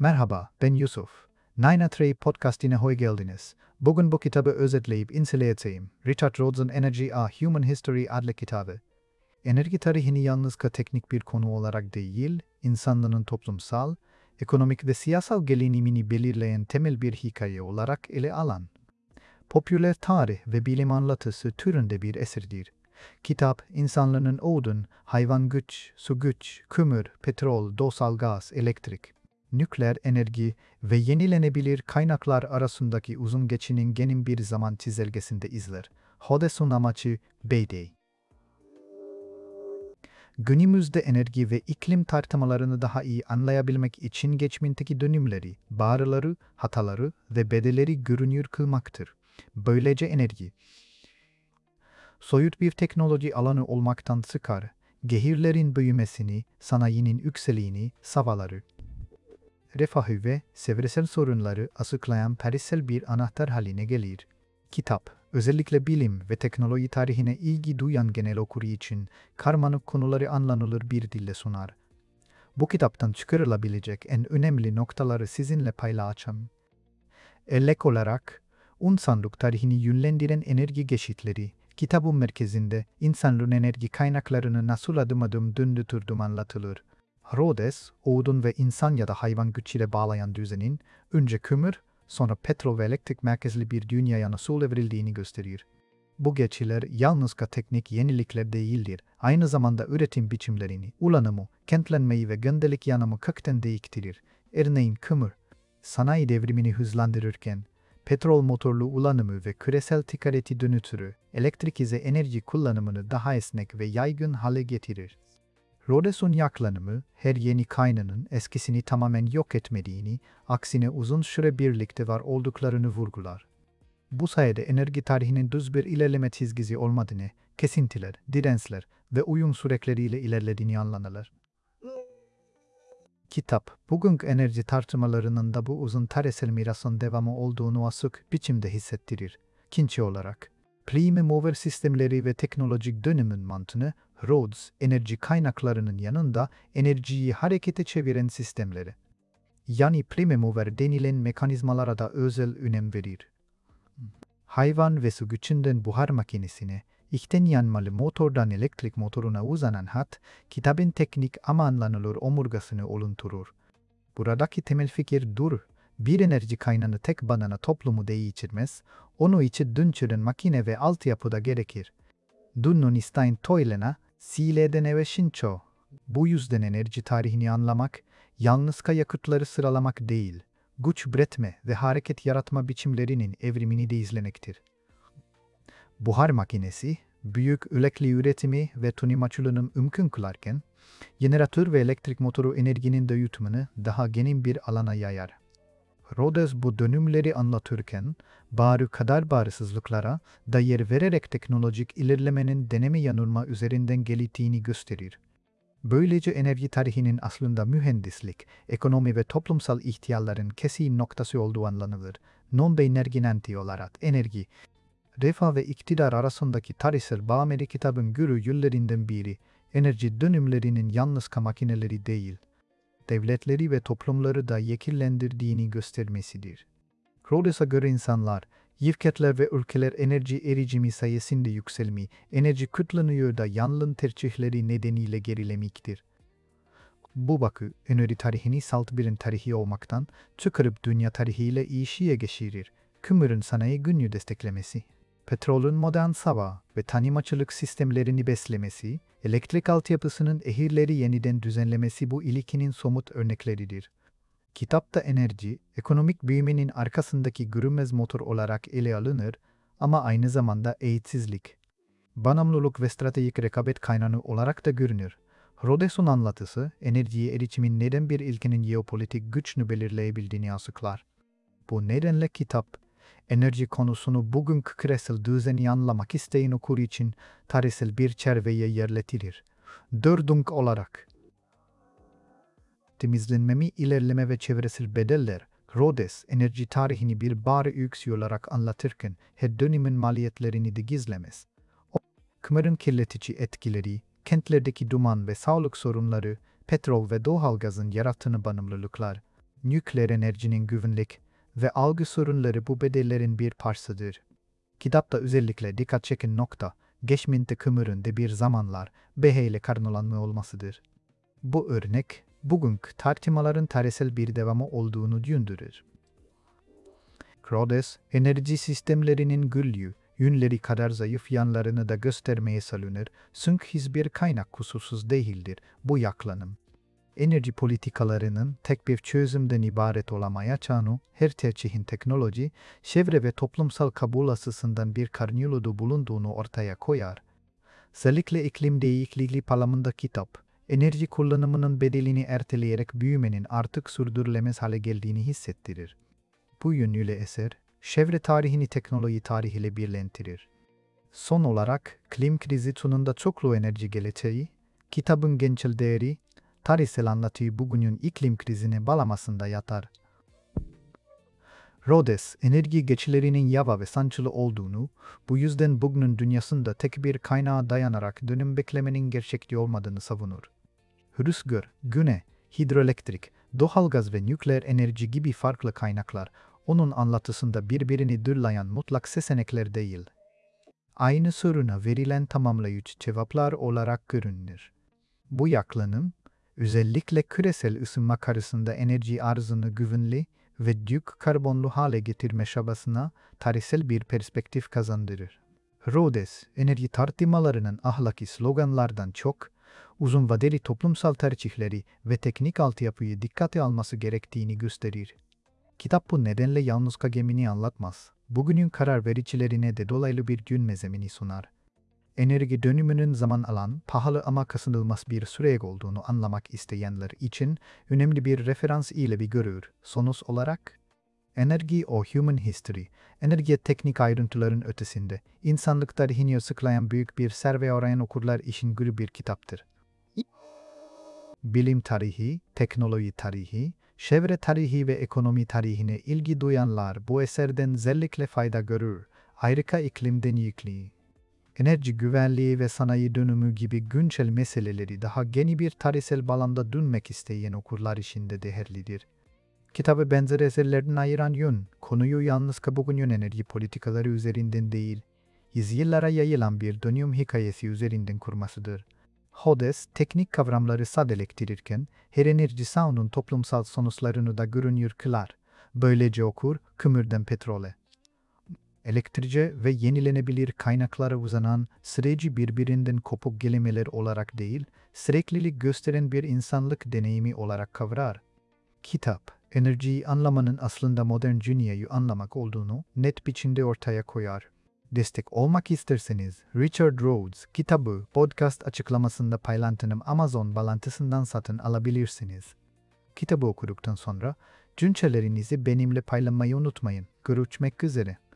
Merhaba, ben Yusuf. Nine Trey podcastine hoş geldiniz. Bugün bu kitabı özetleyip inceleyeceğim. Richard Rhodes'un Energy A Human History adlı kitabı. Enerji tarihini yalnızca teknik bir konu olarak değil, insanlığın toplumsal, ekonomik ve siyasal gelinimini belirleyen temel bir hikaye olarak ele alan, popüler tarih ve bilim anlatısı türünde bir eserdir. Kitap, insanlığın odun, hayvan güç, su güç, kömür, petrol, doğal gaz, elektrik, nükleer enerji ve yenilenebilir kaynaklar arasındaki uzun geçişinin geniş bir zaman çizelgesinde izler. Hodes'un amacı belli. Günümüzde enerji ve iklim tartışmalarını daha iyi anlayabilmek için geçmişteki dönümleri, başarıları, hataları ve bedelleri görünür kılmaktır. Böylece enerji, soyut bir teknoloji alanı olmaktan çıkar, şehirlerin büyümesini, sanayinin yükselişini, savaları, refahı ve çevresel sorunları açıklayan tarihsel bir anahtar haline gelir. Kitap, özellikle bilim ve teknoloji tarihine ilgi duyan genel okuru için karmaşık konuları anlanılır bir dille sunar. Bu kitaptan çıkarılabilecek en önemli noktaları sizinle paylaşacağım. Örnek olarak, insanlık tarihini yönlendiren enerji geçitleri, kitabın merkezinde insanlığın enerji kaynaklarını nasıl adım adım döndürdüğüm anlatılır. Rhodes, odun ve insan ya da hayvan güçüyle bağlayan düzenin, önce kömür, sonra petrol ve elektrik merkezli bir dünyaya nasıl evrildiğini gösterir. Bu geçişler yalnızca teknik yenilikler değildir, aynı zamanda üretim biçimlerini, kullanımı, kentlenmeyi ve gündelik yanımı kökten değiştirir. Örneğin kömür, sanayi devrimini hızlandırırken, petrol motorlu kullanımı ve küresel ticareti dönüştürü, elektrik ise enerji kullanımını daha esnek ve yaygın hale getirir. Rhodes'un yaklaşımı, her yeni kaynağın eskisini tamamen yok etmediğini, aksine uzun süre birlikte var olduklarını vurgular. Bu sayede enerji tarihinin düz bir ilerleme çizgisi olmadığını, kesintiler, dirençler ve uyum sürekleriyle ilerlediğini anlanılır. Kitap, bugünkü enerji tartışmalarının da bu uzun tarihsel mirasın devamı olduğunu açık biçimde hissettirir. İkinci olarak, prime mover sistemleri ve teknolojik dönümün mantığını, Rhodes, enerji kaynaklarının yanında enerjiyi harekete çeviren sistemleri, yani prime mover denilen mekanizmalara da özel önem verir. Hayvan ve su gücünden buhar makinesine, içten yanmalı motordan elektrik motoruna uzanan hat, kitabın teknik ama anlanılır omurgasını oluşturur. Buradaki temel fikir bir enerji kaynağını tek başına toplumu değiştirmez, onu içi dönüştüren makine ve altyapıda gerekir. Dunun isteyen toylena, sileden eve şinço. Bu yüzden enerji tarihini anlamak, yalnızca yakıtları sıralamak değil, güç üretme ve hareket yaratma biçimlerinin evrimini de izlemektir. Buhar makinesi, büyük ölçekli üretimi ve taşımacılığını mümkün kılarken, jeneratör ve elektrik motoru enerjinin dağıtımını daha geniş bir alana yayar. Rhodes bu dönümleri anlatırken, bazı bağımsızlıklara da yer vererek teknolojik ilerlemenin deneme yanılma üzerinden geliştiğini gösterir. Böylece enerji tarihinin aslında mühendislik, ekonomi ve toplumsal ihtiyaçların kesin noktası olduğu anlanılır. Non-belirginanti olarak enerji, refah ve iktidar arasındaki tarihsel bağ kitabın gürü yönlerinden biri, enerji dönümlerinin yalnızca makineleri değil, devletleri ve toplumları da yekillendirdiğini göstermesidir. Rhodes'a göre insanlar, şirketler ve ülkeler enerji erişimi sayesinde yükselmi, enerji kıtlığını da yanlış tercihleri nedeniyle gerilemektir. Bu bakı, enerji tarihini salt bir tarihi olmaktan çıkarıp dünya tarihiyle ilişkiye geçirir. Kömürün sanayi günü desteklemesi, petrolün modern sava ve taşımacılık sistemlerini beslemesi, elektrik altyapısının ehirleri yeniden düzenlemesi bu ilişkinin somut örnekleridir. Kitapta enerji, ekonomik büyümenin arkasındaki görünmez motor olarak ele alınır ama aynı zamanda eğitsizlik, bağımlılık ve stratejik rekabet kaynağı olarak da görünür. Rhodes'un anlatısı, enerjiye erişimin neden bir ülkenin jeopolitik güçünü belirleyebildiğini açıklar. Bu nedenle kitap, enerji konusunu bugünkü küresel düzeni anlamak isteyen okur için tarihsel bir çerçeveye yerleştirir. Dördüncü olarak, temizlenme, ilerleme ve çevresel bedeller, Rhodes, enerji tarihini bir bari öyküsü olarak anlatırken her dönemin maliyetlerini de gizlemez. Kömürün kirletici etkileri, kentlerdeki duman ve sağlık sorunları, petrol ve doğalgazın yarattığı bağımlılıklar, nükleer enerjinin güvenlik ve algı sorunları bu bedellerin bir parçasıdır. Kitapta özellikle dikkat çeken nokta, geçmişte kömürün de bir zamanlar BH ile karnolanma olmasıdır. Bu örnek, bugünkü tartışmaların tarihsel bir devamı olduğunu düşündürür. Rhodes, enerji sistemlerinin güçlü, yönleri kadar zayıf yanlarını da göstermeye salınır, çünkü hiçbir kaynak kusursuz değildir bu yaklanım. Enerji politikalarının tek bir çözümden ibaret olamayacağını, her tercihin teknoloji, çevre ve toplumsal kabul açısından bir karnıyoluda bulunduğunu ortaya koyar. Özellikle iklim değişikliği bağlamında kitap, enerji kullanımının bedelini erteleyerek büyümenin artık sürdürülemez hale geldiğini hissettirir. Bu yönüyle eser, çevre tarihini teknoloji tarihiyle birleştirir. Son olarak, iklim krizi sonunda çoklu enerji geleceği, kitabın gençel değeri, tarihsel anlatıyı bugünün iklim krizine bağlamasında yatar. Rhodes, enerji geçişlerinin yavaş ve sancılı olduğunu, bu yüzden bugünün dünyasında tek bir kaynağa dayanarak dönüm beklemenin gerçekliği olmadığını savunur. Rüzgar, güneş, hidroelektrik, doğalgaz ve nükleer enerji gibi farklı kaynaklar, onun anlatısında birbirini dürleyen mutlak seçenekler değil. Aynı soruna verilen tamamlayıcı cevaplar olarak görünür. Bu yaklanım, özellikle küresel ısınma karşısında enerji arzını güvenli ve düşük karbonlu hale getirme çabasına tarihsel bir perspektif kazandırır. Rhodes, enerji tartışmalarının ahlaki sloganlardan çok, uzun vadeli toplumsal tercihleri ve teknik altyapıyı dikkate alması gerektiğini gösterir. Kitap bu nedenle yalnızca gemini anlatmaz, bugünün karar vericilerine de dolaylı bir gün mezemini sunar. Enerji dönümünün zaman alan, pahalı ama kaçınılmaz bir süreç olduğunu anlamak isteyenler için önemli bir referans ile bir görür. Sonuç olarak, Enerji o Human History, enerji teknik ayrıntıların ötesinde, insanlık tarihini açıklayan büyük bir serve arayan okurlar için gür bir kitaptır. Bilim tarihi, teknoloji tarihi, çevre tarihi ve ekonomi tarihine ilgi duyanlar bu eserden özellikle fayda görür. Ayrıca iklim değişikliği, enerji güvenliği ve sanayi dönümü gibi güncel meseleleri daha geniş bir tarihsel bağlamda dönmek isteyen okurlar için de değerlidir. Kitabı benzer eserlerden ayıran yön, konuyu yalnızca bugünün enerji politikaları üzerinden değil, yüzyıllara yayılan bir dönüm hikayesi üzerinden kurmasıdır. Rhodes, teknik kavramları sadeleştirirken, her enerji sahanın toplumsal sonuçlarını da görünür kılar. Böylece okur, kömürden petrole, elektriğe ve yenilenebilir kaynaklara uzanan süreci birbirinden kopuk gelimeler olarak değil, süreklilik gösteren bir insanlık deneyimi olarak kavrar. Kitap, enerjiyi anlamanın aslında modern dünyayı anlamak olduğunu net biçimde ortaya koyar. Destek olmak isterseniz, Richard Rhodes kitabı podcast açıklamasında paylaştığım Amazon bağlantısından satın alabilirsiniz. Kitabı okuduktan sonra, düşüncelerinizi benimle paylaşmayı unutmayın. Görüşmek üzere.